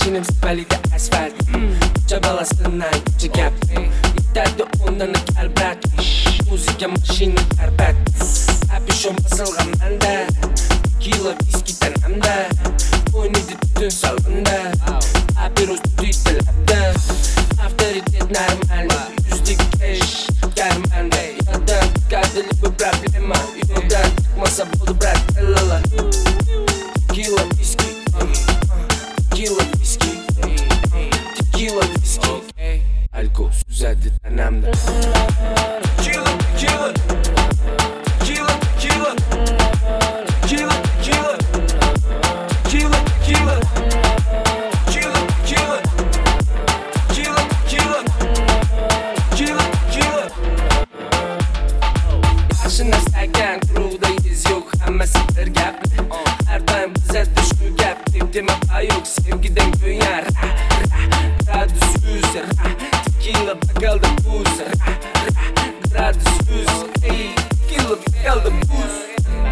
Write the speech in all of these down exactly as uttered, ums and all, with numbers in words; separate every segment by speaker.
Speaker 1: Mashinam spalida asfalt Jabalasından gece gap Yeterdi ondan kalbrak Muzika mashina tarbat Abishon basılgan manda Kilo viski tanamda Oynaydı tütün salgında Abiroz tütü labda Avtoritet normal Yüzlük cash German Yoldan çıkardığını bu problema Yoldan çıkmasa buldu bırak lala Kilo viski Tequila viski Tequila viski Alkol süzerdi tanamda Tequila, tequila Tequila, tequila Tequila, tequila Tequila, tequila Tequila, tequila Tequila, tequila Tequila, tequila Yaşına sayken crew'dayız yok Hammasi bir gap Her daim bize düşkü gap Dipdime bağ yok sevgiden göğen Gradus yüz Tequila bakaldı buz Gradus yüz Tequila bakaldı buz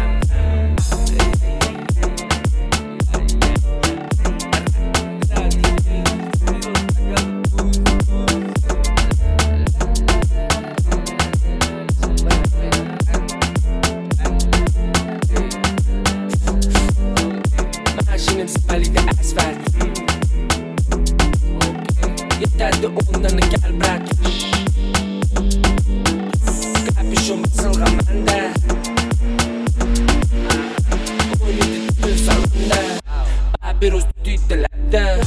Speaker 1: Mashinam spalida asfalt Yeterdi ondan kalbrak Kapüşon basılgan manda Oynadı tütün salgında Abiroz tütü labda